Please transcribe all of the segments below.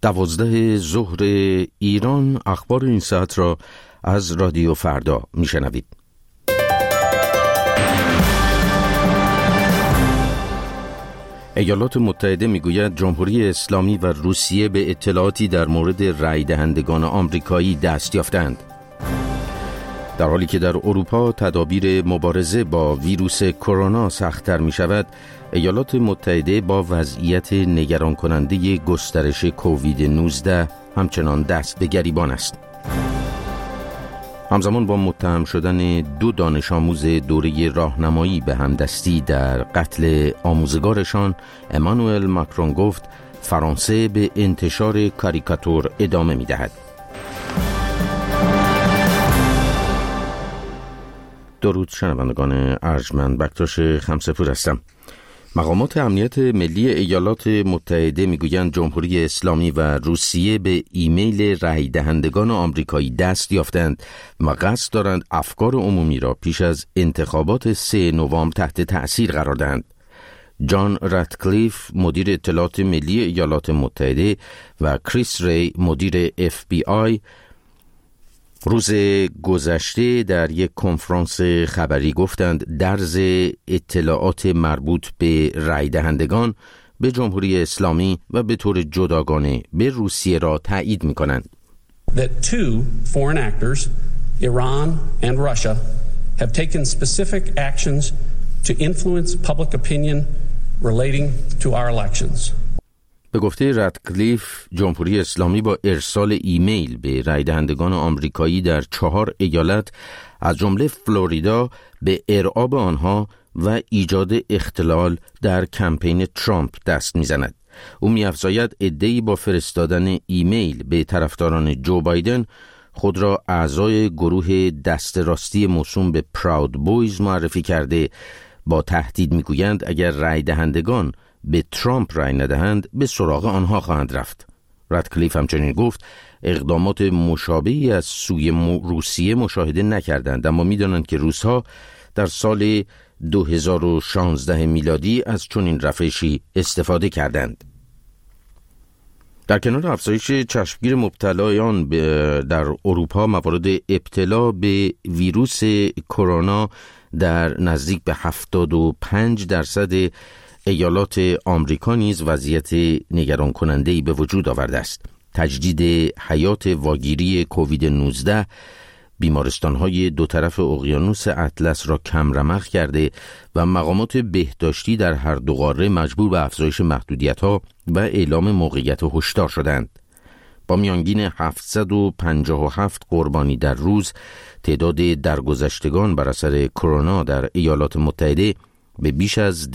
12 ظهر ایران. اخبار این ساعت را از رادیو فردا میشنوید. ایالات متحده میگوید جمهوری اسلامی و روسیه به اطلاعاتی در مورد رای دهندگان آمریکایی دست یافتند. در حالی که در اروپا تدابیر مبارزه با ویروس کرونا سخت‌تر می‌شود، ایالات متحده با وضعیت نگران کننده گسترش کووید 19 همچنان دست به گریبان است. همزمان با متهم شدن 2 دانش آموز دوره راهنمایی به همدستی در قتل آموزگارشان، امانوئل ماکرون گفت فرانسه به انتشار کاریکاتور ادامه می‌دهد. درود شنوندگان ارجمند، بکتاش خمسه‌پور هستم. مقامات امنیت ملی ایالات متحده میگویند جمهوری اسلامی و روسیه به ایمیل رای دهندگان آمریکایی دست یافتند و قصد دارند افکار عمومی را پیش از انتخابات 3 نوامبر تحت تأثیر قرار دهند. جان راتکلیف مدیر اطلاعات ملی ایالات متحده و کریس ری مدیر FBI روز گذشته در یک کنفرانس خبری گفتند درز اطلاعات مربوط به رای دهندگان به جمهوری اسلامی و به طور جداگانه به روسیه را تایید می‌کنند. That 2 foreign actors, Iran and Russia, have taken specific actions to influence public opinion relating to our elections. به گفته راتکلیف، جمهوری اسلامی با ارسال ایمیل به رای دهندگان آمریکایی در 4 ایالت از جمله فلوریدا به ارعاب آنها و ایجاد اختلال در کمپین ترامپ دست می‌زند. او می‌افزاید عده‌ای با فرستادن ایمیل به طرفداران جو بایدن خود را اعضای گروه دست راستی موسوم به پراود بویز معرفی کرده با تهدید می‌گویند اگر رای دهندگان به ترامپ رای ندهند به سراغ آنها خواهند رفت. راتکلیف همچنین گفت اقدامات مشابهی از سوی روسیه مشاهده نکردند، اما می‌دانند که روس‌ها در سال 2016 میلادی از چنین روشی استفاده کردند. در کنار افزایش چشمگیر مبتلایان در اروپا، موارد ابتلا به ویروس کرونا در نزدیک به 75% ایالات آمریکا نیز وضعیت نگران کننده‌ای به وجود آورده است. تجدید حیات واگیری کووید 19 بیمارستان‌های 2 طرف اقیانوس اطلس را کم رمق کرده و مقامات بهداشتی در هر 2 قاره مجبور به افزایش محدودیت‌ها و اعلام موقعیت هشدار شدند. با میانگین 757 قربانی در روز، تعداد درگذشتگان بر اثر کرونا در ایالات متحده به بیش از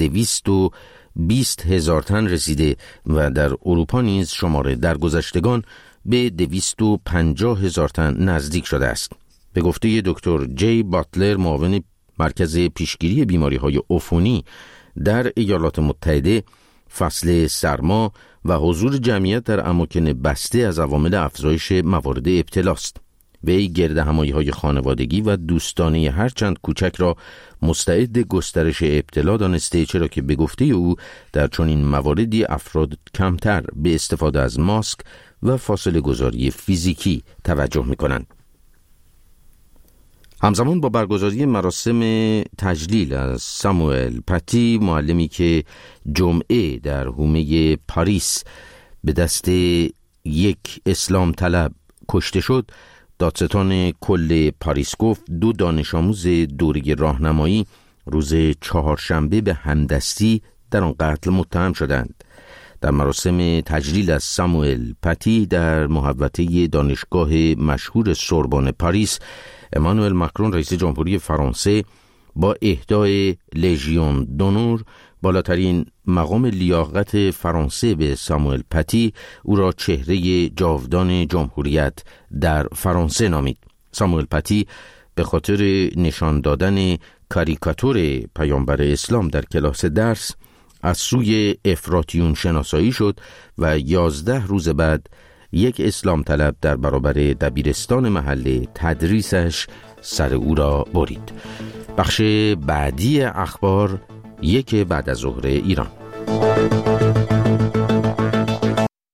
220,000 تن رسیده و در اروپا نیز شمار درگذشتگان به 250,000 تن نزدیک شده است. به گفته دکتر جی باتلر، معاون مرکز پیشگیری بیماری‌های عفونی در ایالات متحده، فصل سرما و حضور جمعیت در اماکن بسته از عوامل افزایش موارد ابتلاست. وی گردهمایی‌های خانوادگی و دوستانه هرچند کوچک را مستعد گسترش ابتلا دانسته، چرا که به گفته او در چنین مواردی افراد کمتر به استفاده از ماسک و فاصله گذاری فیزیکی توجه می‌کنند. همزمان با برگزاری مراسم تجلیل از ساموئل پتی، معلمی که جمعه در حومه پاریس به دست یک اسلام طلب کشته شد، دادستان کل پاریس گفت 2 دانش آموز دوره راهنمایی روز 4 شنبه به همدستی در آن قتل متهم شدند. در مراسم تجلیل از ساموئل پتی در محوطه دانشگاه مشهور سوربن پاریس، امانوئل ماکرون رئیس جمهوری فرانسه با اهدای لژیون دونور، بالاترین مقام لیاقت فرانسه، به ساموئل پتی، او را چهره جاودان جمهوریت در فرانسه نامید. ساموئل پتی به خاطر نشان دادن کاریکاتور پیامبر اسلام در کلاس درس از سوی افراطیون شناسایی شد و 11 روز بعد یک اسلام طلب در برابر دبیرستان محل تدریسش سر او را برید. بخش بعدی اخبار، یک بعد از ظهر ایران.